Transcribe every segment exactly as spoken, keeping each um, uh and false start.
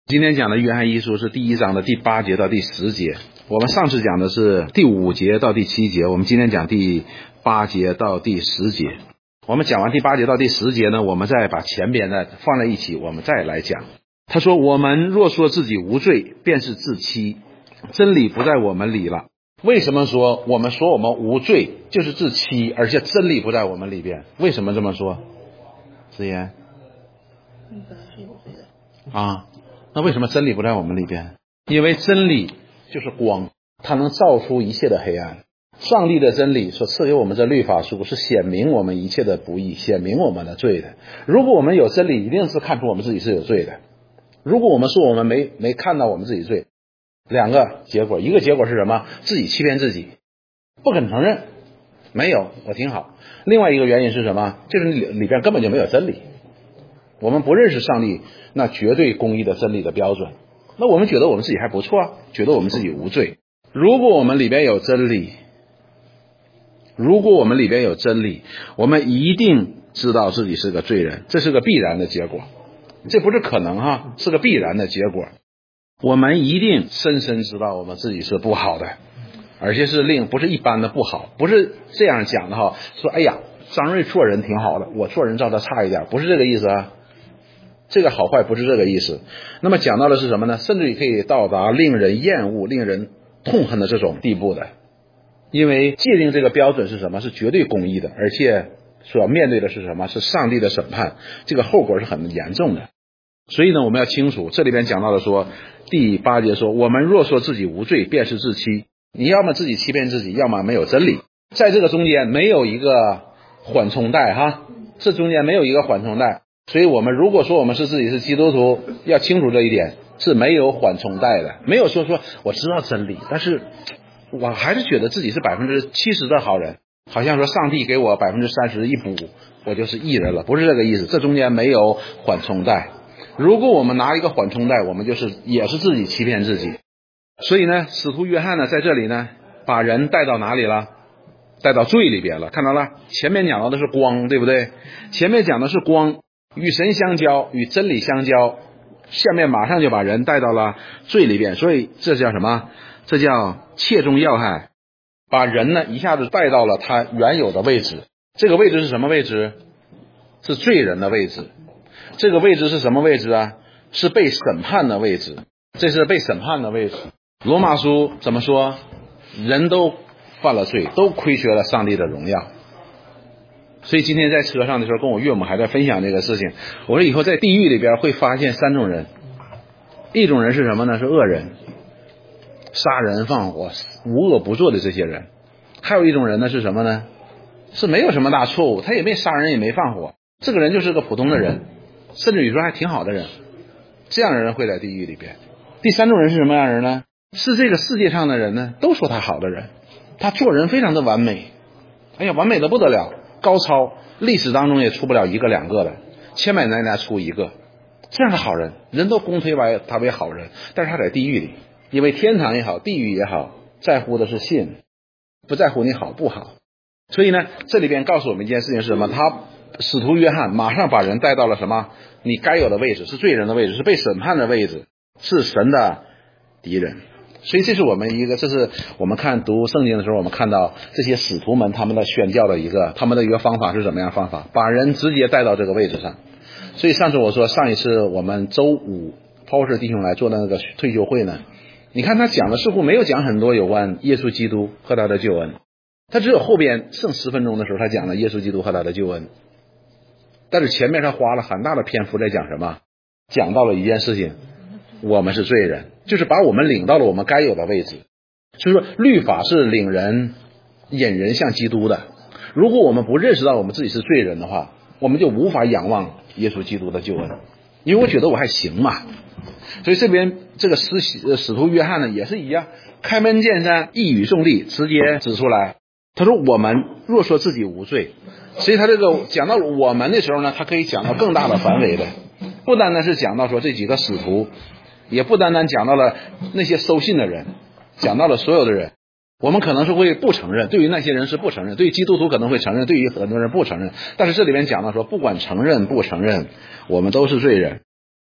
今天讲的约翰一书是第一章的第八节到第十节，我们上次讲的是第五节到第七节，我们今天讲第八节到第十节。我们讲完第八节到第十节呢，我们再把前边呢放在一起，我们再来讲。他说，我们若说自己无罪，便是自欺，真理不在我们里了。为什么说我们说我们无罪就是自欺，而且真理不在我们里边？为什么这么说？子言你本来是有罪的啊，那为什么真理不在我们里边？因为真理就是光，它能照出一切的黑暗。上帝的真理所赐给我们这律法书是显明我们一切的不义，显明我们的罪的。如果我们有真理，一定是看出我们自己是有罪的。如果我们说我们没没看到我们自己罪，两个结果，一个结果是什么？自己欺骗自己，不肯承认没有我挺好。另外一个原因是什么？就是里里边根本就没有真理，我们不认识上帝那绝对公义的真理的标准，那我们觉得我们自己还不错啊，觉得我们自己无罪。如果我们里边有真理，如果我们里边有真理，我们一定知道自己是个罪人，这是个必然的结果，这不是可能哈，是个必然的结果。我们一定深深知道我们自己是不好的，而且是令不是一般的不好，不是这样讲的哈，说哎呀张瑞做人挺好的，我做人照他差一点，不是这个意思啊，这个好坏不是这个意思。那么讲到的是什么呢？甚至于可以到达令人厌恶令人痛恨的这种地步的。因为界定这个标准是什么？是绝对公义的，而且所要面对的是什么？是上帝的审判，这个后果是很严重的。所以呢，我们要清楚，这里边讲到的说，第八节说，我们若说自己无罪，便是自欺。你要么自己欺骗自己，要么没有真理，在这个中间没有一个缓冲带哈，这中间没有一个缓冲带。所以我们如果说我们是自己是基督徒，要清楚这一点，是没有缓冲带的，没有说说我知道真理，但是我还是觉得自己是百分之七十的好人，好像说上帝给我百分之三十一补，我就是义人了，不是这个意思。这中间没有缓冲带。如果我们拿一个缓冲带，我们就是也是自己欺骗自己。所以呢，使徒约翰呢在这里呢，把人带到哪里了？带到罪里边了。看到了，前面讲到的是光，对不对？前面讲的是光，与神相交，与真理相交，下面马上就把人带到了罪里边。所以这叫什么？这叫切中要害，把人呢一下子带到了他原有的位置。这个位置是什么位置？是罪人的位置。这个位置是什么位置啊？是被审判的位置，这是被审判的位置。罗马书怎么说？人都犯了罪，都亏缺了上帝的荣耀。所以今天在车上的时候，跟我岳母还在分享这个事情。我说以后在地狱里边会发现三种人，一种人是什么呢？是恶人，杀人放火无恶不作的这些人。还有一种人呢是什么呢？是没有什么大错误，他也没杀人也没放火，这个人就是个普通的人，甚至于说还挺好的人，这样的人会在地狱里边。第三种人是什么样的人呢？是这个世界上的人呢都说他好的人，他做人非常的完美，哎呀完美的不得了，高超，历史当中也出不了一个两个的，千百年来出一个，这样的好人，人都公推为他为好人，但是他在地狱里。因为天堂也好，地狱也好，在乎的是信，不在乎你好不好。所以呢，这里边告诉我们一件事情是什么？他使徒约翰马上把人带到了什么？你该有的位置，是罪人的位置，是被审判的位置，是神的敌人。所以这是我们一个，这是我们看读圣经的时候，我们看到这些使徒们他们的宣教的一个，他们的一个方法是什么样方法？把人直接带到这个位置上。所以上次我说，上一次我们周五抛氏弟兄来做的那个退休会呢，你看他讲的似乎没有讲很多有关耶稣基督和他的救恩，他只有后边剩十分钟的时候他讲了耶稣基督和他的救恩，但是前面他花了很大的篇幅在讲什么？讲到了一件事情，我们是罪人，就是把我们领到了我们该有的位置。所以说律法是领人引人向基督的，如果我们不认识到我们自己是罪人的话，我们就无法仰望耶稣基督的救恩，因为我觉得我还行嘛。所以这边这个使使徒约翰呢也是一样，开门见山，一语中的，直接指出来。他说我们若说自己无罪，所以他这个讲到我们的时候呢，他可以讲到更大的范围的，不单单是讲到说这几个使徒，也不单单讲到了那些收信的人，讲到了所有的人。我们可能是会不承认，对于那些人是不承认，对于基督徒可能会承认，对于很多人不承认。但是这里面讲到说，不管承认不承认，我们都是罪人。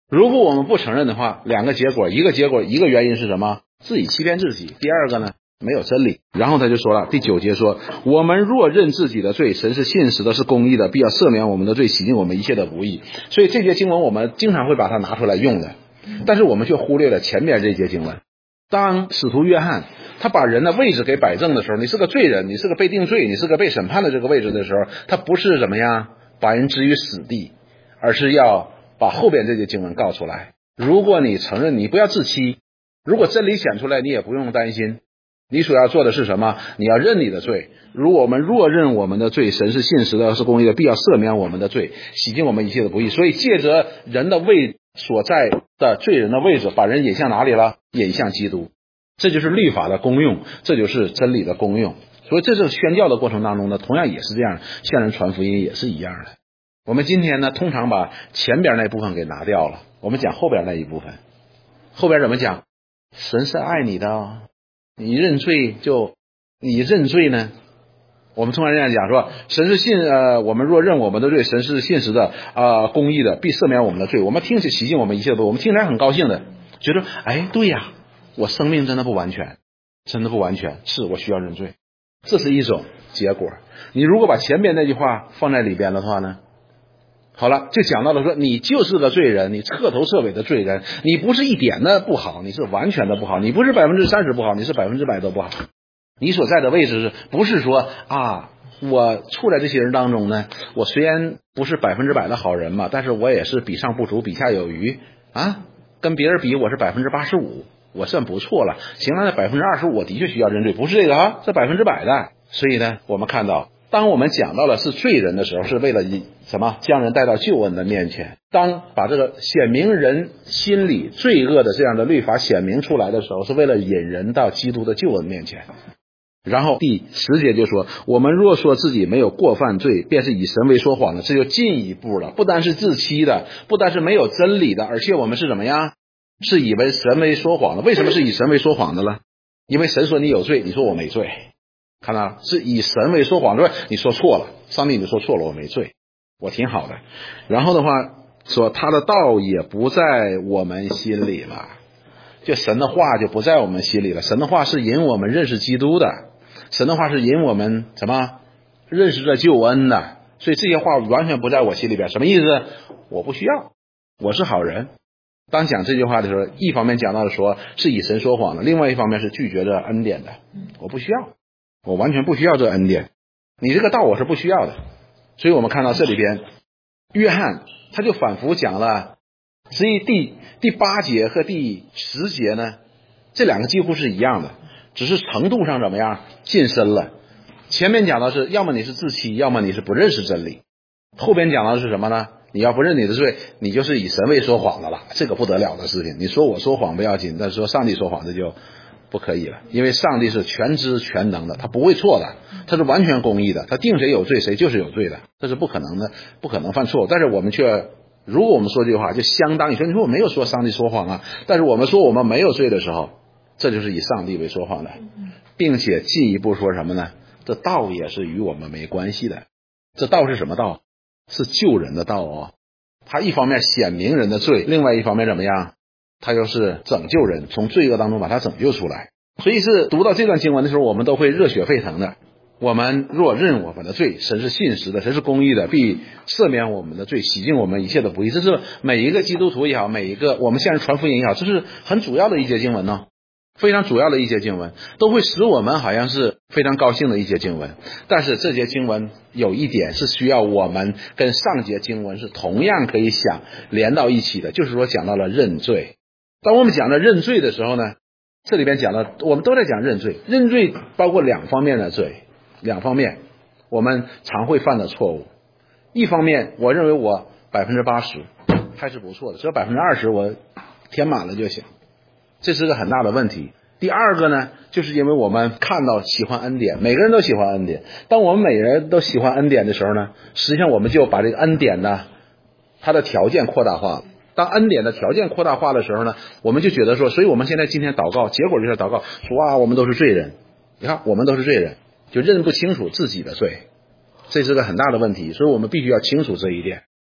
如果我们不承认的话，两个结果，一个结果一个原因是什么？自己欺骗自己。第二个呢，没有真理。然后他就说了，第九节说，我们若认自己的罪，神是信实的，是公义的，必要赦免我们的罪，洗净我们一切的不义。所以这节经文我们经常会把它拿出来用的，但是我们却忽略了前面这节经文。当使徒约翰他把人的位置给摆正的时候，你是个罪人，你是个被定罪，你是个被审判的这个位置的时候，他不是怎么样把人置于死地，而是要把后边这节经文告出来。如果你承认，你不要自欺，如果真理显出来，你也不用担心。你所要做的是什么？你要认你的罪。如果我们若认我们的罪，神是信实的，是公义的，必要赦免我们的罪，洗净我们一切的不义。所以借着人的位所在的罪人的位置，把人引向哪里了？引向基督。这就是律法的功用，这就是真理的功用。所以这是宣教的过程当中呢，同样也是这样，向人传福音也是一样的。我们今天呢，通常把前边那部分给拿掉了，我们讲后边那一部分。后边怎么讲？神是爱你的哦，你认罪就你认罪呢？我们通常这样讲说，神是信呃，我们若认我们的罪，神是信实的啊、呃，公义的，必赦免我们的罪。我们听起洗净我们一切的罪，我们听起来很高兴的，觉得哎，对呀，我生命真的不完全，真的不完全，是我需要认罪，这是一种结果。你如果把前边那句话放在里边的话呢？好了，就讲到了说，你就是个罪人，你彻头彻尾的罪人，你不是一点的不好，你是完全的不好，你不是百分之三十不好，你是百分之百都不好。你所在的位置是不是说啊，我处在这些人当中呢，我虽然不是百分之百的好人嘛，但是我也是比上不足，比下有余啊，跟别人比我是百分之八十五，我算不错了。行了，那百分之二十五我的确需要认罪，不是这个啊，这百分之百的。所以呢，我们看到，当我们讲到了是罪人的时候，是为了什么？将人带到救恩的面前。当把这个显明人心里罪恶的这样的律法显明出来的时候，是为了引人到基督的救恩面前。然后第十节就说，我们若说自己没有过犯罪，便是以神为说谎的，这就进一步了，不单是自欺的，不单是没有真理的，而且我们是怎么样？是以为神为说谎的。为什么是以神为说谎的呢？因为神说你有罪，你说我没罪，看到了，是以神为说谎的。你说错了，上帝你说错了，我没罪，我挺好的。然后的话说，他的道也不在我们心里了，就神的话就不在我们心里了。神的话是引我们认识基督的，神的话是引我们什么？认识这救恩的。所以这些话完全不在我心里边。什么意思？我不需要，我是好人。当讲这句话的时候，一方面讲到的说是以神说谎的，另外一方面是拒绝这恩典的。我不需要，我完全不需要这恩典，你这个道我是不需要的。所以我们看到这里边，约翰他就反复讲了，所以第第八节和第十节呢，这两个几乎是一样的，只是程度上怎么样近深了。前面讲的是要么你是自欺，要么你是不认识真理。后边讲到的是什么呢？你要不认你的罪，你就是以神为说谎的了，这个不得了的事情。你说我说谎不要紧，但是说上帝说谎这就不可以了，因为上帝是全知全能的，他不会错的，他是完全公义的，他定谁有罪谁就是有罪的，这是不可能的，不可能犯错误。但是我们却，如果我们说这句话，就相当于说，你说我没有说上帝说谎啊，但是我们说我们没有罪的时候，这就是以上帝为说谎的，并且进一步说什么呢？这道也是与我们没关系的。这道是什么道？是救人的道哦。他一方面显明人的罪，另外一方面怎么样？他又是拯救人，从罪恶当中把他拯救出来。所以是读到这段经文的时候，我们都会热血沸腾的。我们若认我们的罪，神是信实的，神是公义的，必赦免我们的罪，洗净我们一切的不义。这是每一个基督徒也好，每一个我们向人传福音也好，这是很主要的一节经文呢、哦，非常主要的一节经文，都会使我们好像是非常高兴的一节经文。但是这节经文有一点是需要我们跟上节经文是同样可以想连到一起的，就是说讲到了认罪。当我们讲到认罪的时候呢，这里边讲到我们都在讲认罪，认罪包括两方面的罪，两方面我们常会犯的错误。一方面我认为我百分之八十还是不错的，只有百分之二十我填满了就行，这是个很大的问题。第二个呢，就是因为我们看到喜欢恩典，每个人都喜欢恩典。当我们每个人都喜欢恩典的时候呢，实际上我们就把这个恩典呢，它的条件扩大化了。当恩典的条件扩大化的时候呢，我们就觉得说，所以我们现在今天祷告，结果就是祷告说啊，我们都是罪人。你看，我们都是罪人，就认不清楚自己的罪，这是个很大的问题。所以我们必须要清楚这一点。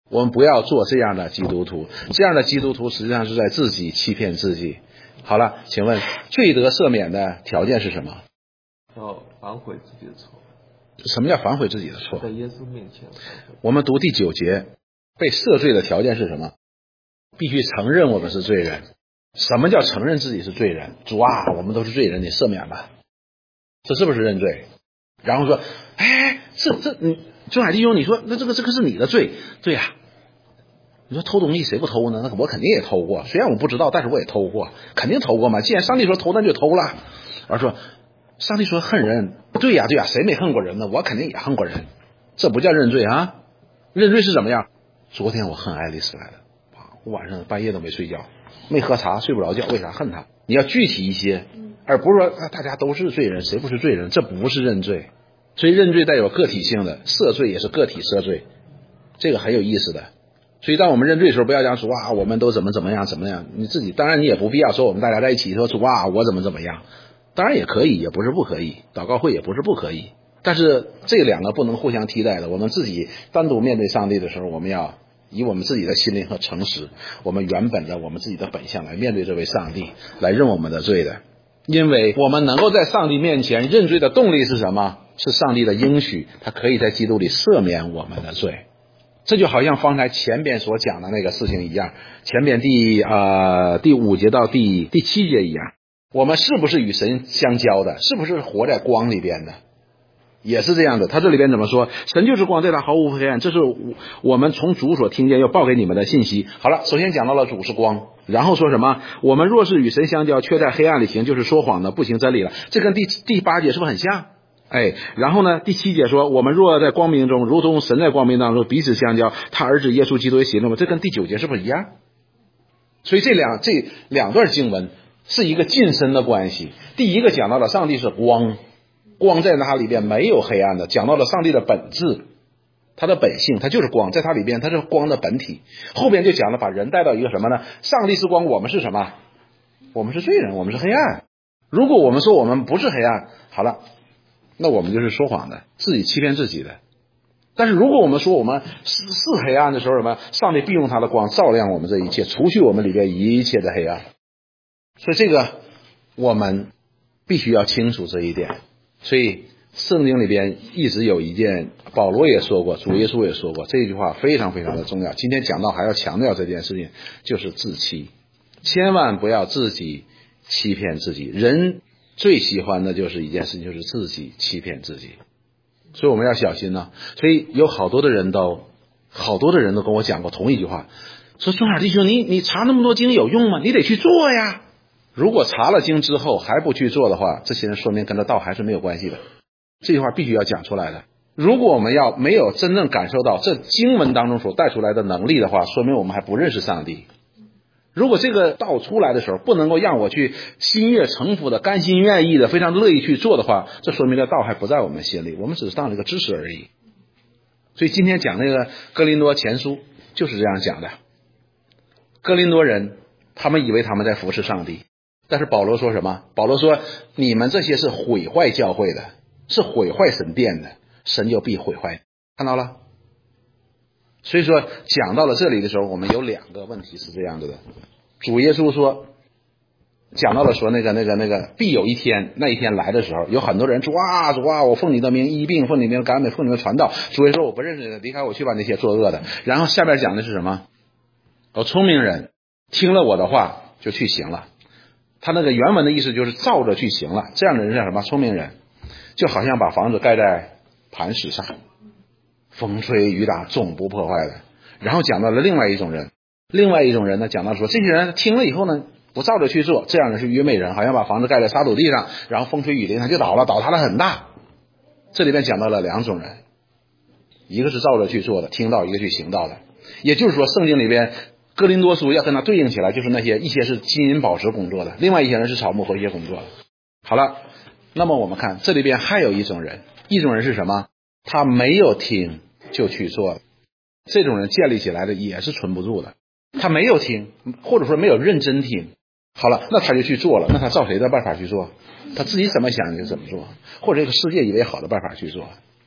我们不要做这样的基督徒，这样的基督徒实际上是在自己欺骗自己。好了，请问罪得赦免的条件是什么？ 要反悔自己的错。 什么叫反悔自己的错？ 在耶稣面前。 我们读第九节，被赦罪的条件是什么？必须承认我们是罪人。什么叫承认自己是罪人？主啊，我们都是罪人，你赦免吧。这是不是认罪？然后说，哎，这这你中海弟兄，你说那这个这个是你的罪，对呀、啊。你说偷东西谁不偷呢？那我肯定也偷过，虽然我不知道，但是我也偷过，肯定偷过嘛。既然上帝说偷，那就偷了。而说上帝说恨人，对呀对呀，谁没恨过人呢？我肯定也恨过人，这不叫认罪啊。认罪是怎么样？昨天我恨爱丽丝来了，我晚上半夜都没睡觉，没喝茶，睡不着觉，为啥恨他？你要具体一些，而不是说、啊、大家都是罪人，谁不是罪人？这不是认罪。所以认罪带有个体性的，赦罪也是个体赦罪，这个很有意思的。所以当我们认罪的时候，不要讲主啊我们都怎么怎么样怎么样，你自己当然你也不必要说我们大家在一起说主啊我怎么怎么样，当然也可以，也不是不可以，祷告会也不是不可以，但是这两个不能互相替代的。我们自己单独面对上帝的时候，我们要以我们自己的心灵和诚实，我们原本的我们自己的本相来面对这位上帝，来认我们的罪的。因为我们能够在上帝面前认罪的动力是什么？是上帝的应许，他可以在基督里赦免我们的罪。这就好像方才前边所讲的那个事情一样，前边第呃第五节到第第七节一样，我们是不是与神相交的？是不是活在光里边的？也是这样的。他这里边怎么说？神就是光，在他毫无黑暗，这是我们从主所听见又报给你们的信息。好了，首先讲到了主是光，然后说什么？我们若是与神相交，却在黑暗里行，就是说谎的，不行真理了。这跟第第八节是不是很像？哎，然后呢？第七节说，我们若在光明中，如同神在光明当中彼此相交，他儿子耶稣基督也行了吗？这跟第九节是不是一样？所以这两这两段经文是一个近身的关系。第一个讲到了上帝是光，光在它里边没有黑暗的，讲到了上帝的本质，他的本性，他就是光，在他里边他是光的本体。后边就讲了把人带到一个什么呢？上帝是光，我们是什么？我们是罪人，我们是黑暗。如果我们说我们不是黑暗，好了，那我们就是说谎的，自己欺骗自己的。但是如果我们说我们是是黑暗的时候，什么？上帝必用他的光照亮我们这一切，除去我们里边一切的黑暗。所以这个我们必须要清楚这一点。所以圣经里边一直有一件，保罗也说过，主耶稣也说过，这句话非常非常的重要。今天讲到还要强调这件事情，就是自欺，千万不要自己欺骗自己。人最喜欢的就是一件事情，就是自己欺骗自己，所以我们要小心呢、啊。所以有好多的人都，好多的人都跟我讲过同一句话，说中海弟兄，你你查那么多经有用吗？你得去做呀。如果查了经之后还不去做的话，这些人说明跟他道还是没有关系的。这句话必须要讲出来的。如果我们要没有真正感受到这经文当中所带出来的能力的话，说明我们还不认识上帝。如果这个道出来的时候不能够让我去心悦诚服的、甘心愿意的、非常乐意去做的话，这说明这道还不在我们心里，我们只是当了一个知识而已。所以今天讲那个哥林多前书就是这样讲的。哥林多人他们以为他们在服侍上帝，但是保罗说什么？保罗说你们这些是毁坏教会的，是毁坏神殿的，神就必毁坏。看到了？所以说讲到了这里的时候，我们有两个问题是这样子的。主耶稣说，讲到了说那个那个那个必有一天，那一天来的时候，有很多人说哇主啊，我奉你的名医病，奉你的名感美，奉你的传道。主耶稣说我不认识你，离开我去吧，那些作恶的。然后下边讲的是什么？有聪明人听了我的话就去行了。他那个原文的意思就是照着去行了。这样的人叫什么？聪明人。就好像把房子盖在磐石上，风吹雨打总不破坏的。然后讲到了另外一种人，另外一种人呢，讲到说这些人听了以后呢，不照着去做，这样的是愚昧人，好像把房子盖在沙土地上，然后风吹雨淋它就倒了，倒塌了很大。这里面讲到了两种人，一个是照着去做的，听到，一个去行道的。也就是说圣经里边哥林多书要跟它对应起来，就是那些一些是金银宝石工作的，另外一些人是草木和一些工作的。好了，那么我们看这里边还有一种人，一种人是什么？他没有听就去做了，这种人建立起来的也是存不住的。他没有听，或者说没有认真听，好了，那他就去做了，那他照谁的办法去做？他自己怎么想就怎么做，或者这个世界以为好的办法去做。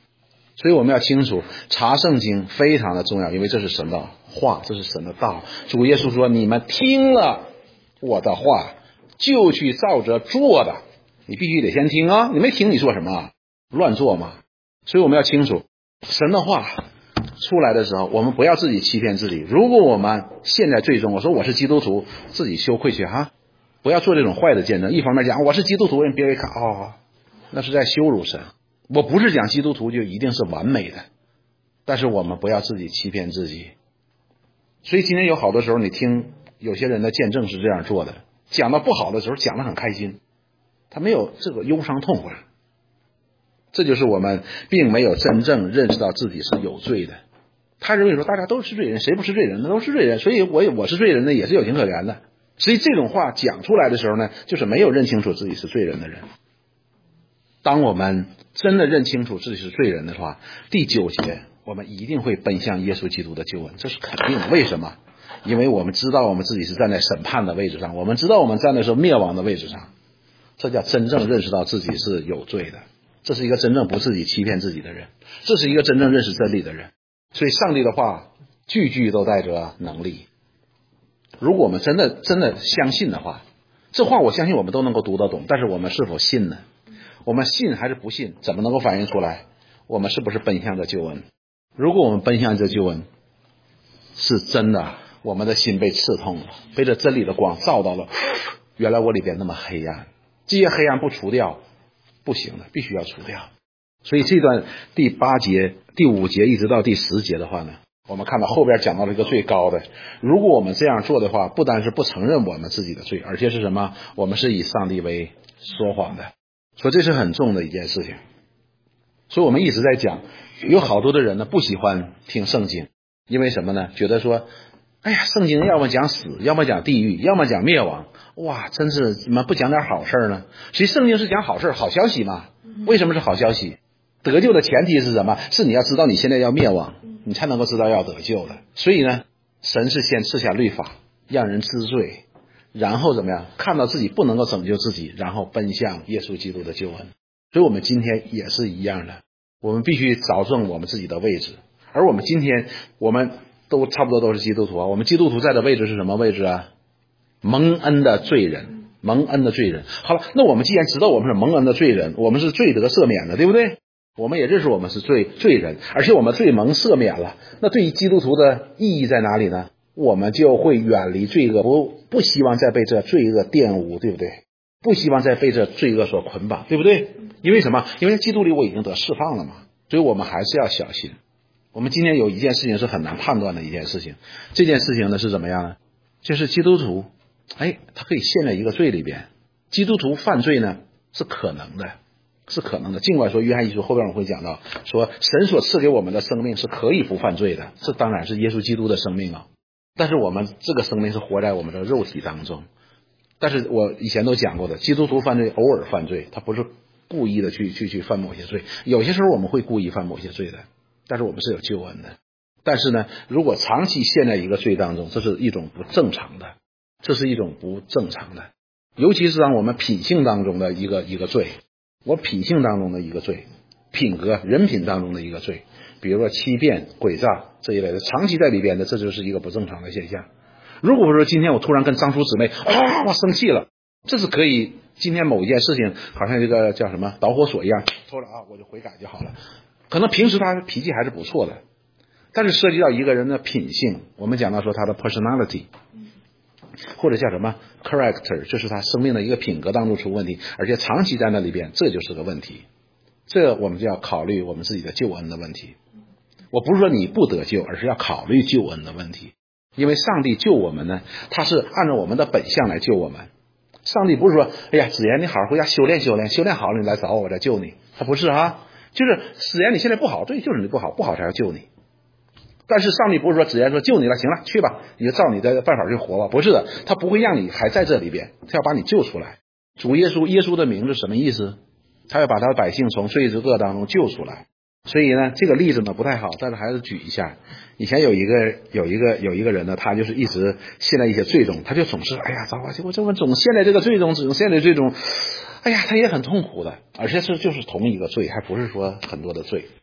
所以我们要清楚，查圣经非常的重要，因为这是神的话，这是神的道。主耶稣说，你们听了我的话就去照着做的，你必须得先听啊，你没听你做什么啊？乱做嘛。所以我们要清楚，神的话出来的时候，我们不要自己欺骗自己。如果我们陷在罪中，我说我是基督徒，自己羞愧去哈，不要做这种坏的见证。一方面讲我是基督徒，人别人一看哦，那是在羞辱神。我不是讲基督徒就一定是完美的，但是我们不要自己欺骗自己。所以今天有好多时候你听有些人的见证是这样做的，讲到不好的时候讲得很开心，他没有这个忧伤痛苦。这就是我们并没有真正认识到自己是有罪的。他认为说大家都是罪人，谁不是罪人？那都是罪人，所以我我是罪人呢也是有情可原的。所以这种话讲出来的时候呢，就是没有认清楚自己是罪人的人。当我们真的认清楚自己是罪人的话，第九节我们一定会奔向耶稣基督的救恩，这是肯定的。为什么？因为我们知道我们自己是站在审判的位置上，我们知道我们站的是灭亡的位置上，这叫真正认识到自己是有罪的。这是一个真正不自己欺骗自己的人，这是一个真正认识真理的人。所以上帝的话句句都带着能力。如果我们真的真的相信的话，这话我相信我们都能够读得懂，但是我们是否信呢？我们信还是不信，怎么能够反映出来我们是不是奔向着救恩？如果我们奔向着救恩是真的，我们的心被刺痛了，被这真理的光照到了，原来我里边那么黑暗，这些黑暗不除掉不行的，必须要除掉。所以这段第八节第五节一直到第十节的话呢，我们看到后边讲到了一个最高的，如果我们这样做的话，不单是不承认我们自己的罪，而且是什么？我们是以上帝为说谎的。所以这是很重的一件事情。所以我们一直在讲，有好多的人呢不喜欢听圣经，因为什么呢？觉得说哎呀，圣经要么讲死，要么讲地狱，要么讲灭亡，哇，真是怎么不讲点好事呢？其实圣经是讲好事，好消息嘛。为什么是好消息？得救的前提是什么？是你要知道你现在要灭亡，你才能够知道要得救的。所以呢，神是先赐下律法让人知罪，然后怎么样看到自己不能够拯救自己，然后奔向耶稣基督的救恩。所以我们今天也是一样的，我们必须找正我们自己的位置。而我们今天我们都差不多都是基督徒啊，我们基督徒在的位置是什么位置啊？蒙恩的罪人，蒙恩的罪人。好了，那我们既然知道我们是蒙恩的罪人，我们是罪得赦免的，对不对？我们也认识我们是罪罪人，而且我们罪蒙赦免了。那对于基督徒的意义在哪里呢？我们就会远离罪恶，不不希望再被这罪恶玷污，对不对？不希望再被这罪恶所捆绑，对不对？因为什么？因为在基督里我已经得释放了嘛。所以我们还是要小心。我们今天有一件事情是很难判断的一件事情，这件事情呢是怎么样呢？就是基督徒哎，他可以陷在一个罪里边。基督徒犯罪呢是可能的，是可能的。尽管说约翰一书后边我会讲到，说神所赐给我们的生命是可以不犯罪的，这当然是耶稣基督的生命啊。但是我们这个生命是活在我们的肉体当中。但是我以前都讲过的，基督徒犯罪偶尔犯罪，他不是故意的去去去犯某些罪。有些时候我们会故意犯某些罪的，但是我们是有救恩的。但是呢，如果长期陷在一个罪当中，这是一种不正常的，这是一种不正常的。尤其是让我们品性当中的一个一个罪，我品性当中的一个罪，品格人品当中的一个罪，比如说欺骗诡诈这一类的，长期在里边的，这就是一个不正常的现象。如果说今天我突然跟张叔姊妹啊，我生气了，这是可以，今天某一件事情好像这个叫什么导火索一样抽了啊，我就悔改就好了。可能平时他脾气还是不错的，但是涉及到一个人的品性，我们讲到说他的 personality 或者叫什么 character， 就是他生命的一个品格当中出问题，而且长期在那里边，这就是个问题。这我们就要考虑我们自己的救恩的问题。我不是说你不得救，而是要考虑救恩的问题。因为上帝救我们呢，他是按照我们的本相来救我们。上帝不是说哎呀子言你好好回家修炼修炼，修炼好了你来找我，我再救你，他不是啊，就是子言你现在不好，对，就是你不好，不好才要救你。但是上帝不是说子言说救你了，行了去吧，你就照你的办法去活吧，不是的，他不会让你还在这里边，他要把你救出来。主耶稣，耶稣的名字什么意思？他要把他的百姓从罪之恶当中救出来。所以呢，这个例子呢不太好，但是还是举一下。以前有一个有一个有一个人呢，他就是一直陷在一些罪中，他就总是哎呀，糟糕，我这么总陷在这个罪中，总陷在罪中，哎呀，他也很痛苦的，而且是就是同一个罪，还不是说很多的罪。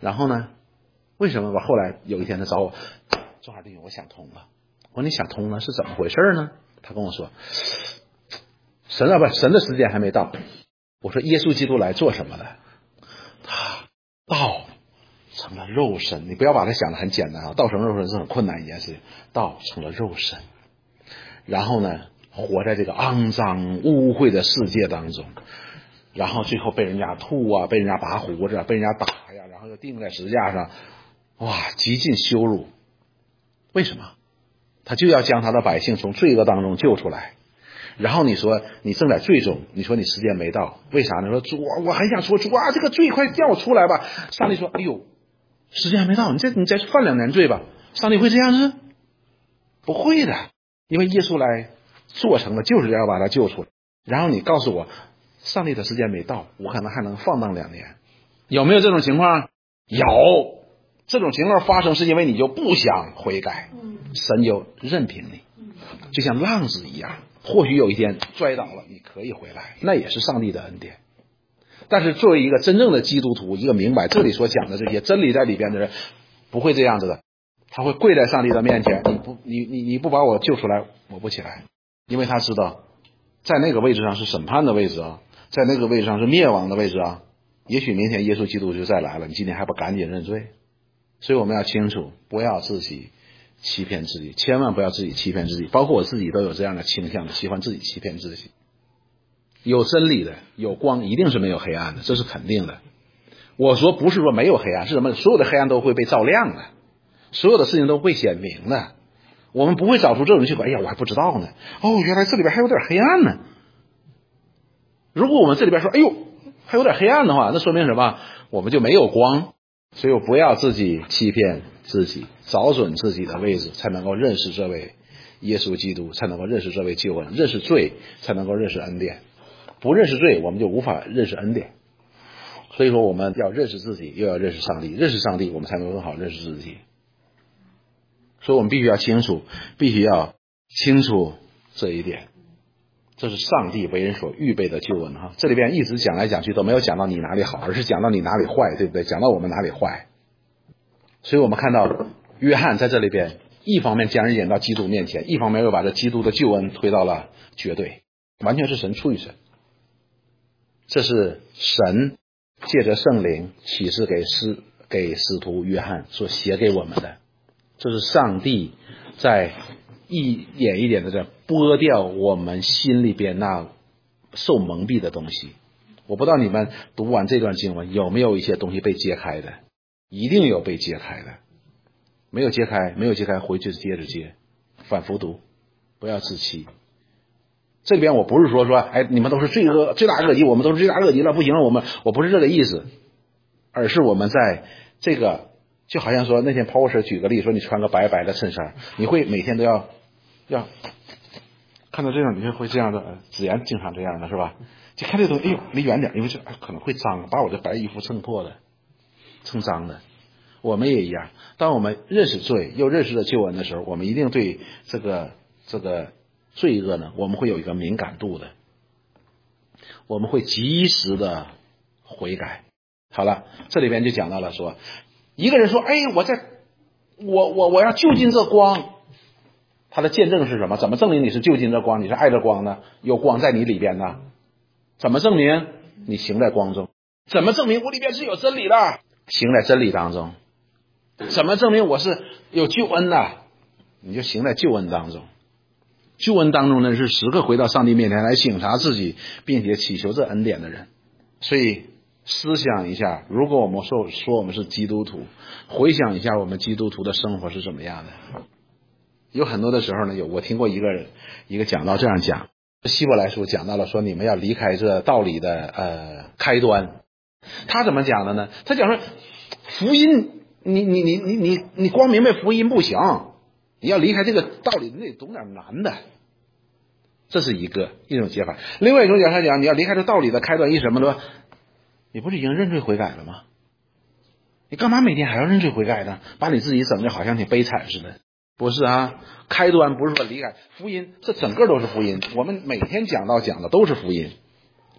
然后呢，为什么吧？后来有一天他找我，周二弟兄，我想通了。我说你想通了是怎么回事呢？他跟我说，神啊，不，神的时间还没到。我说耶稣基督来做什么的？他道成了肉身，你不要把它想得很简单啊，道成肉身是很困难一件事情。道成了肉身，然后呢，活在这个肮脏污秽的世界当中，然后最后被人家吐啊，被人家拔胡子，被人家打呀，然后又钉在石架上，哇，极尽羞辱。为什么？他就要将他的百姓从罪恶当中救出来。然后你说你正在罪中，你说你时间没到，为啥呢？说主，我很想说主啊，这个罪快叫我出来吧。上帝说，哎呦，时间还没到，你再你再犯两年罪吧。上帝会这样子？不会的，因为耶稣来做成了，就是要把他救出来。然后你告诉我，上帝的时间没到，我可能还能放荡两年。有没有这种情况？有。这种情况发生是因为你就不想悔改，神就任凭你，就像浪子一样，或许有一天摔倒了，你可以回来，那也是上帝的恩典。但是作为一个真正的基督徒，一个明白这里所讲的这些真理在里边的人，不会这样子的，他会跪在上帝的面前，你不你你你不把我救出来，我不起来，因为他知道在那个位置上是审判的位置啊，在那个位置上是灭亡的位置啊。也许明天耶稣基督就再来了，你今天还不赶紧认罪？所以我们要清楚，不要自己欺骗自己，千万不要自己欺骗自己，包括我自己都有这样的倾向，喜欢自己欺骗自己。有真理的，有光，一定是没有黑暗的，这是肯定的。我说不是说没有黑暗，是什么？所有的黑暗都会被照亮的，所有的事情都会显明的。我们不会找出这种去说，哎呀，我还不知道呢。哦，原来这里边还有点黑暗呢。如果我们这里边说，哎呦，还有点黑暗的话，那说明什么？我们就没有光。所以我不要自己欺骗自己，找准自己的位置，才能够认识这位耶稣基督，才能够认识这位救恩，认识罪才能够认识恩典。不认识罪，我们就无法认识恩典。所以说我们要认识自己，又要认识上帝，认识上帝我们才能更好认识自己。所以我们必须要清楚，必须要清楚这一点。这是上帝为人所预备的救恩哈，这里边一直讲来讲去都没有讲到你哪里好，而是讲到你哪里坏，对不对？讲到我们哪里坏。所以我们看到约翰在这里边一方面将人引到基督面前，一方面又把这基督的救恩推到了绝对，完全是神出于神。这是神借着圣灵启示给使给使徒约翰所写给我们的，这是上帝在一点一点的在剥掉我们心里边那受蒙蔽的东西。我不知道你们读完这段经文有没有一些东西被揭开的，一定有被揭开的。没有揭开，没有揭开，回去接着揭，反复读，不要自欺。这边我不是说说，哎，你们都是罪恶罪大恶极，我们都是罪大恶极了，不行了，我们我不是这个意思，而是我们在这个。就好像说那天 Paul 举个例，说你穿个白白的衬衫，你会每天都要要看到这样，你就会这样的。子言经常这样的是吧？就看这东西，哎呦，离远点，因为这可能会脏，把我的白衣服蹭破的，蹭脏的。我们也一样，当我们认识罪又认识了救恩的时候，我们一定对这个这个罪恶呢，我们会有一个敏感度的，我们会及时的悔改。好了，这里边就讲到了说，一个人说，哎，我在我我我要就近这光，他的见证是什么？怎么证明你是就近这光，你是爱这光呢？有光在你里边呢？怎么证明你行在光中？怎么证明我里边是有真理的？行在真理当中。怎么证明我是有救恩的？你就行在救恩当中。救恩当中呢，是时刻回到上帝面前来省察自己，并且祈求这恩典的人。所以思想一下，如果我们说说我们是基督徒，回想一下我们基督徒的生活是怎么样的。有很多的时候呢，有我听过一个一个讲道这样讲，希伯来书讲到了说，你们要离开这道理的呃开端。他怎么讲的呢？他讲说福音，你你你你你你光明白福音不行，你要离开这个道理，你得懂点难的。这是一个一种解法。另外一种讲，他讲你要离开这道理的开端，一什么呢？你不是已经认罪悔改了吗？你干嘛每天还要认罪悔改呢？把你自己整的好像挺悲惨似的。不是啊，开端不是说离开福音，这整个都是福音。我们每天讲到讲的都是福音，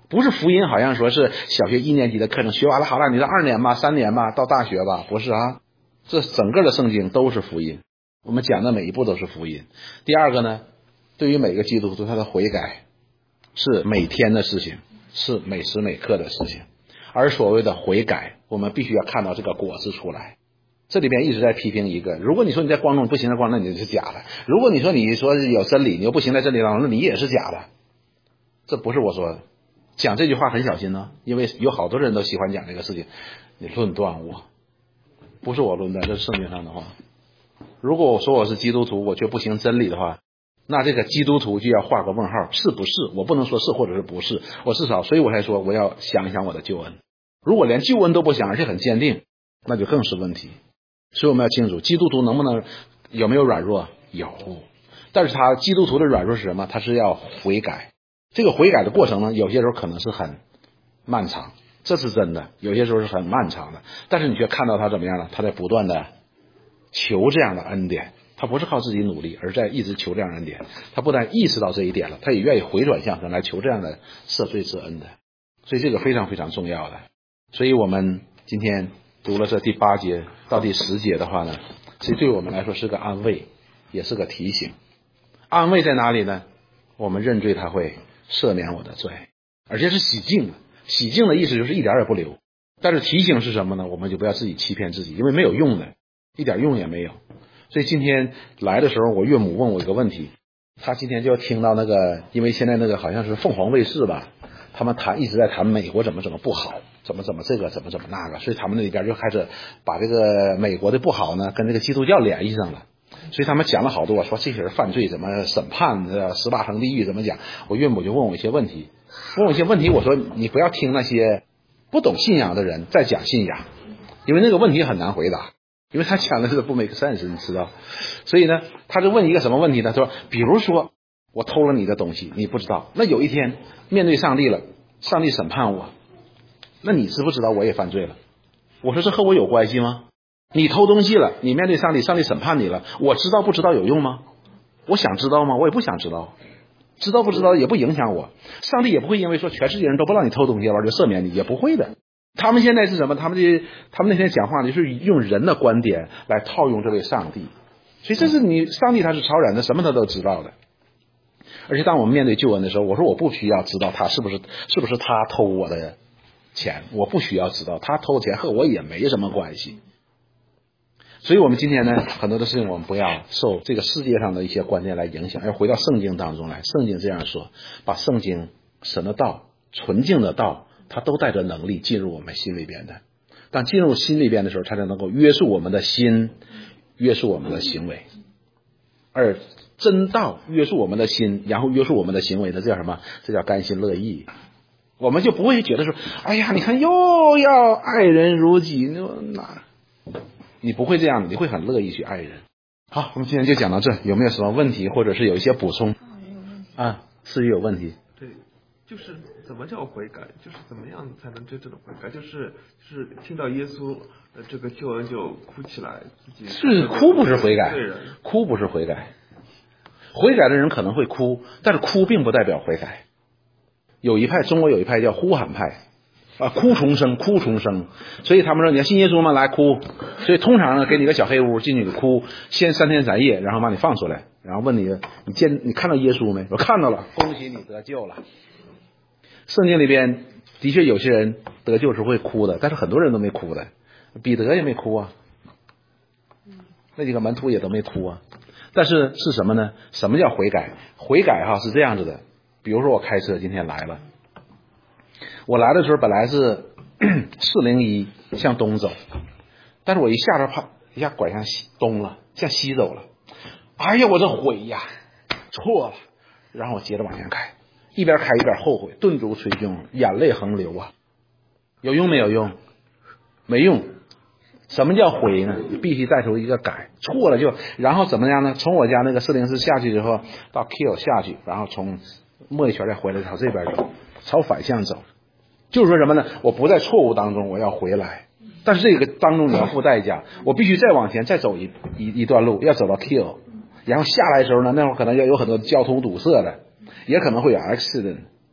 不是福音好像说是小学一年级的课程学完了好了，你是二年吧三年吧到大学吧，不是啊，这整个的圣经都是福音，我们讲的每一步都是福音。第二个呢，对于每个基督徒他的悔改是每天的事情，是每时每刻的事情，而所谓的悔改我们必须要看到这个果子出来。这里边一直在批评一个，如果你说你在光中不行在光中，那你就是假的，如果你说你说有真理你又不行在真理当中，那你也是假的。这不是我说的，讲这句话很小心呢，因为有好多人都喜欢讲这个事情，你论断我，不是我论断，这是圣经上的话。如果我说我是基督徒我却不行真理的话，那这个基督徒就要画个问号，是不是？我不能说是或者是不是，我至少所以我才说我要想一想我的救恩。如果连救恩都不想而且很坚定，那就更是问题。所以我们要清楚基督徒能不能有没有软弱，有，但是他基督徒的软弱是什么？他是要悔改，这个悔改的过程呢有些时候可能是很漫长，这是真的，有些时候是很漫长的，但是你却看到他怎么样了，他在不断的求这样的恩典，他不是靠自己努力，而在一直求这样的恩典，他不但意识到这一点了，他也愿意回转向神来求这样的赦罪之恩的，所以这个非常非常重要的。所以我们今天读了这第八节到第十节的话呢，其实对我们来说是个安慰，也是个提醒。安慰在哪里呢？我们认罪他会赦免我的罪，而且是洗净。洗净的意思就是一点也不留。但是提醒是什么呢？我们就不要自己欺骗自己，因为没有用的，一点用也没有。所以今天来的时候，我岳母问我一个问题，她今天就要听到那个，因为现在那个好像是凤凰卫视吧，他们谈一直在谈美国怎么怎么不好，怎么怎么这个怎么怎么那个，所以他们那里边就开始把这个美国的不好呢跟这个基督教联系上了，所以他们讲了好多，说这些人犯罪怎么审判，十八层地狱怎么讲。我岳母就问我一些问题，问我一些问题，我说你不要听那些不懂信仰的人在讲信仰，因为那个问题很难回答，因为他讲的是不 make sense， 你知道。所以呢他就问一个什么问题呢，他说比如说我偷了你的东西你不知道，那有一天面对上帝了，上帝审判我，那你知不知道我也犯罪了？我说这和我有关系吗？你偷东西了，你面对上帝，上帝审判你了，我知道不知道有用吗？我想知道吗？我也不想知道，知道不知道也不影响我。上帝也不会因为说全世界人都不让你偷东西了就赦免你，也不会的。他们现在是什么？他们这他们那天讲话就是用人的观点来套用这位上帝，所以这是你上帝他是超然的，什么他都知道的。而且当我们面对救恩的时候，我说我不需要知道他是不是是不是他偷我的钱，我不需要知道他偷钱和我也没什么关系。所以我们今天呢很多的事情我们不要受这个世界上的一些观念来影响，要回到圣经当中来。圣经这样说，把圣经神的道纯净的道它都带着能力进入我们心里边的，当进入心里边的时候，它才能够约束我们的心，约束我们的行为。而真道约束我们的心，然后约束我们的行为，这叫什么？这叫甘心乐意。我们就不会觉得说哎呀你看又要爱人如己，那你不会这样的，你会很乐意去爱人。好，我们今天就讲到这，有没有什么问题或者是有一些补充啊？是有问题。 对，就是怎么叫悔改，就是怎么样才能真正的悔改，就是就是听到耶稣呃这个救恩就哭起来，自己是哭不是悔改，哭不是悔改。悔改的人可能会哭，但是哭并不代表悔改。有一派，中国有一派叫呼喊派啊，哭重生，哭重生。所以他们说你要信耶稣吗？来哭。所以通常呢，给你个小黑屋进去哭，先三天三夜，然后把你放出来，然后问你你见你看到耶稣没？我看到了，恭喜你得救了。圣经里边的确有些人得救是会哭的，但是很多人都没哭的，彼得也没哭啊，那几个门徒也都没哭啊。但是是什么呢？什么叫悔改？悔改哈是这样子的，比如说我开车今天来了，我来的时候本来是四零一向东走，但是我一下车啪一下拐向西东了，向西走了。哎呀我这悔呀，错了，然后我接着往前开，一边开一边后悔，顿足捶胸，眼泪横流啊。有用没有用？没用。什么叫悔呢？必须带出一个改，错了就然后怎么样呢？从我家那个四零四下去之后到 Q 下去，然后从摸一圈再回来朝这边走，朝反向走。就是说什么呢？我不在错误当中，我要回来，但是这个当中你要付代价，我必须再往前再走一一一段路，要走到 Q， 然后下来的时候呢，那会儿可能要有很多交通堵塞的，也可能会有 accident，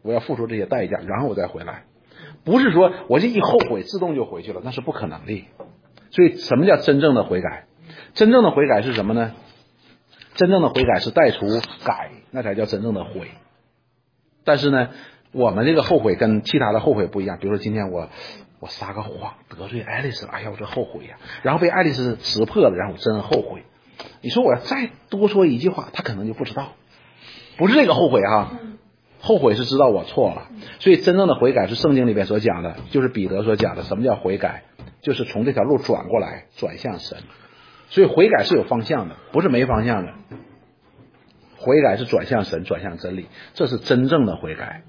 我要付出这些代价，然后我再回来。不是说我这一后悔自动就回去了，那是不可能的。所以什么叫真正的悔改？真正的悔改是什么呢？真正的悔改是带出改，那才叫真正的悔。但是呢，我们这个后悔跟其他的后悔不一样。比如说今天我我撒个谎得罪爱丽丝，哎呀我这后悔呀，然后被爱丽丝识破了，然后我真后悔。你说我要再多说一句话，他可能就不知道，不是这个后悔哈，后悔是知道我错了。所以真正的悔改是圣经里边所讲的，就是彼得所讲的。什么叫悔改？就是从这条路转过来，转向神。所以悔改是有方向的，不是没方向的。悔改是转向神，转向真理，这是真正的悔改。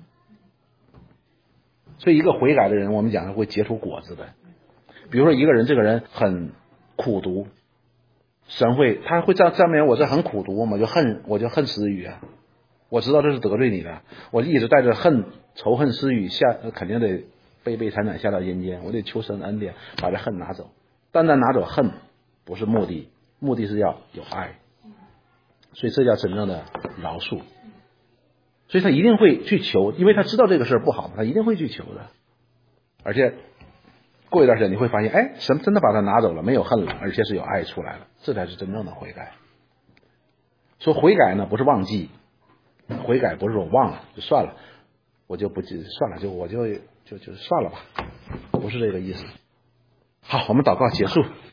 所以一个悔改的人，我们讲他会结出果子的。比如说一个人，这个人很苦毒，神会他会证证明我这很苦毒，我就恨我就恨私语啊，我知道这是得罪你的，我一直带着恨仇恨私语下，肯定得悲悲惨惨下到阴间，我得求神恩典把这恨拿走。单单拿走恨不是目的，目的是要有爱，所以这叫真正的饶恕。所以他一定会去求，因为他知道这个事儿不好，他一定会去求的。而且过一段时间你会发现，哎，神真的把他拿走了，没有恨了，而且是有爱出来了，这才是真正的悔改。说悔改呢，不是忘记，悔改不是我忘了就算了，我就不记算了，就我就就就算了吧，不是这个意思。好，我们祷告结束。